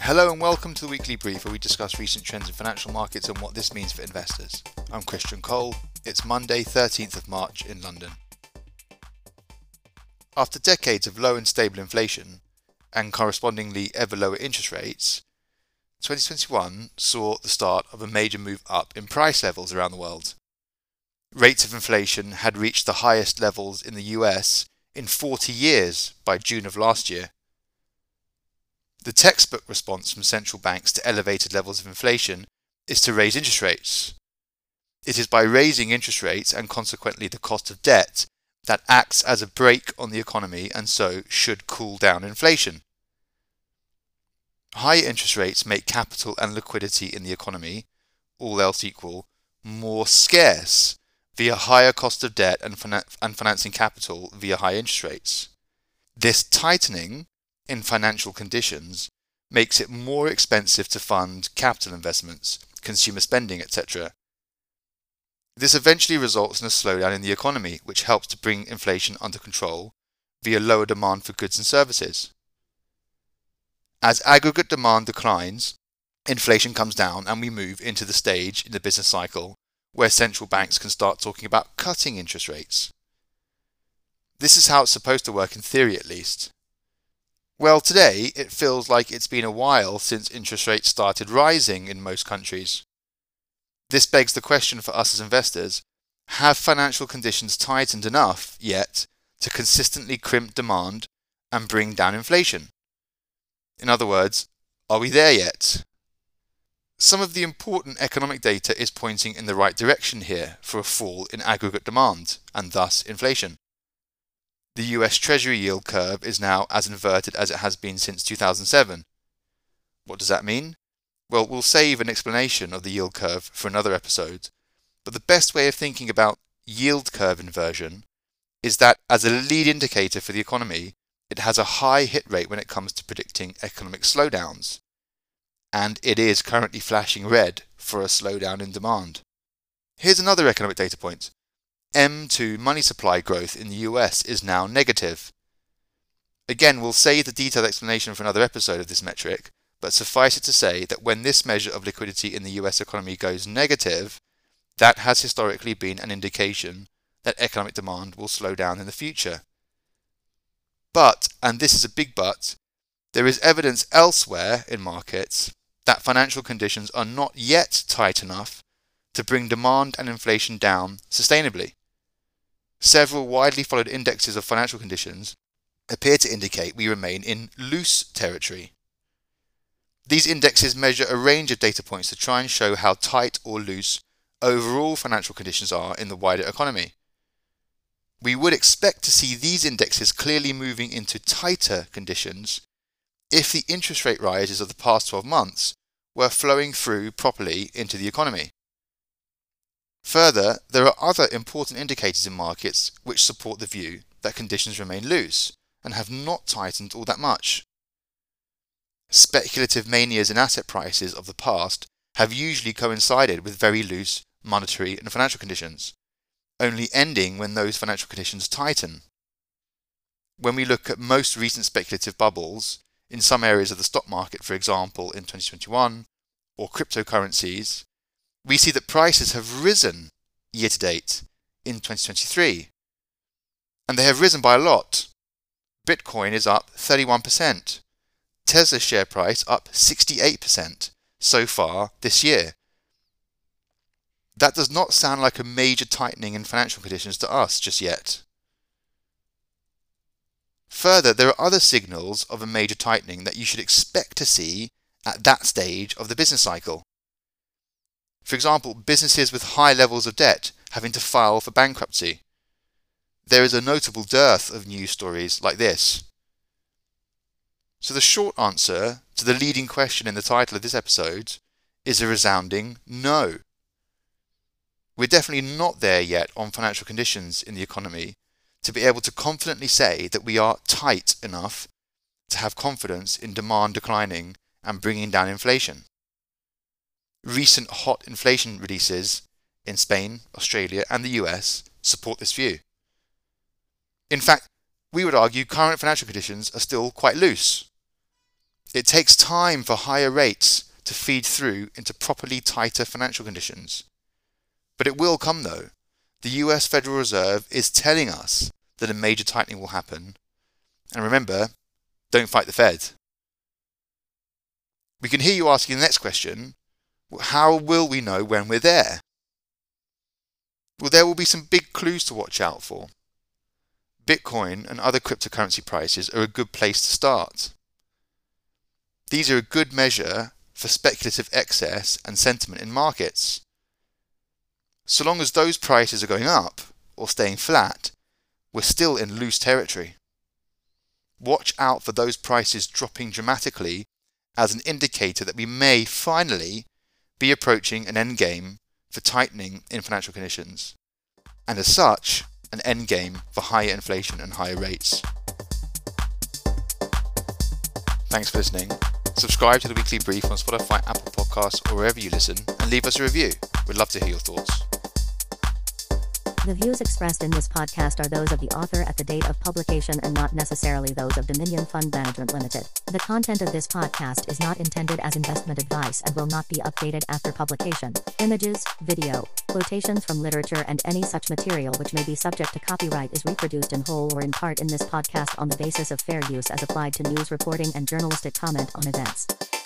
Hello and welcome to the Weekly Brief, where we discuss recent trends in financial markets and what this means for investors. I'm Christian Cole. It's Monday, 13th of March in London. After decades of low and stable inflation and correspondingly ever lower interest rates, 2021 saw the start of a major move up in price levels around the world. Rates of inflation had reached the highest levels in the US in 40 years by June of last year. The textbook response from central banks to elevated levels of inflation is to raise interest rates. It is by raising interest rates and consequently the cost of debt that acts as a brake on the economy and so should cool down inflation. High interest rates make capital and liquidity in the economy, all else equal, more scarce via higher cost of debt and financing capital via high interest rates. This tightening in financial conditions makes it more expensive to fund capital investments, consumer spending, etc. This eventually results in a slowdown in the economy, which helps to bring inflation under control via lower demand for goods and services. As aggregate demand declines, inflation comes down and we move into the stage in the business cycle where central banks can start talking about cutting interest rates. This is how it's supposed to work in theory, at least. Well, today it feels like it's been a while since interest rates started rising in most countries. This begs the question for us as investors: have financial conditions tightened enough yet to consistently crimp demand and bring down inflation? In other words, are we there yet? Some of the important economic data is pointing in the right direction here for a fall in aggregate demand and thus inflation. The US Treasury yield curve is now as inverted as it has been since 2007. What does that mean? Well, we'll save an explanation of the yield curve for another episode, but the best way of thinking about yield curve inversion is that as a lead indicator for the economy, it has a high hit rate when it comes to predicting economic slowdowns, and it is currently flashing red for a slowdown in demand. Here's another economic data point. M2 money supply growth in the US is now negative. Again, we'll save the detailed explanation for another episode of this metric, but suffice it to say that when this measure of liquidity in the US economy goes negative, that has historically been an indication that economic demand will slow down in the future. But, and this is a big but, there is evidence elsewhere in markets that financial conditions are not yet tight enough to bring demand and inflation down sustainably. Several widely followed indexes of financial conditions appear to indicate we remain in loose territory. These indexes measure a range of data points to try and show how tight or loose overall financial conditions are in the wider economy. We would expect to see these indexes clearly moving into tighter conditions if the interest rate rises of the past 12 months were flowing through properly into the economy. Further, there are other important indicators in markets which support the view that conditions remain loose and have not tightened all that much. Speculative manias in asset prices of the past have usually coincided with very loose monetary and financial conditions, only ending when those financial conditions tighten. When we look at most recent speculative bubbles, in some areas of the stock market, for example in 2021, or cryptocurrencies, we see that prices have risen year to date in 2023. And they have risen by a lot. Bitcoin is up 31%. Tesla's share price up 68% so far this year. That does not sound like a major tightening in financial conditions to us just yet. Further, there are other signals of a major tightening that you should expect to see at that stage of the business cycle. For example, businesses with high levels of debt having to file for bankruptcy. There is a notable dearth of news stories like this. So the short answer to the leading question in the title of this episode is a resounding no. We're definitely not there yet on financial conditions in the economy to be able to confidently say that we are tight enough to have confidence in demand declining and bringing down inflation. Recent hot inflation releases in Spain, Australia and the US support this view. In fact, we would argue current financial conditions are still quite loose. It takes time for higher rates to feed through into properly tighter financial conditions. But it will come though. The US Federal Reserve is telling us that a major tightening will happen. And remember, don't fight the Fed. We can hear you asking the next question, how will we know when we're there? Well, there will be some big clues to watch out for. Bitcoin and other cryptocurrency prices are a good place to start. These are a good measure for speculative excess and sentiment in markets. So long as those prices are going up or staying flat, we're still in loose territory. Watch out for those prices dropping dramatically as an indicator that we may finally be approaching an endgame for tightening in financial conditions, and as such, an endgame for higher inflation and higher rates. Thanks for listening. Subscribe to the Weekly Brief on Spotify, Apple Podcasts, or wherever you listen, and leave us a review. We'd love to hear your thoughts. The views expressed in this podcast are those of the author at the date of publication and not necessarily those of Dominion Fund Management Limited. The content of this podcast is not intended as investment advice and will not be updated after publication. Images, video, quotations from literature and any such material which may be subject to copyright is reproduced in whole or in part in this podcast on the basis of fair use as applied to news reporting and journalistic comment on events.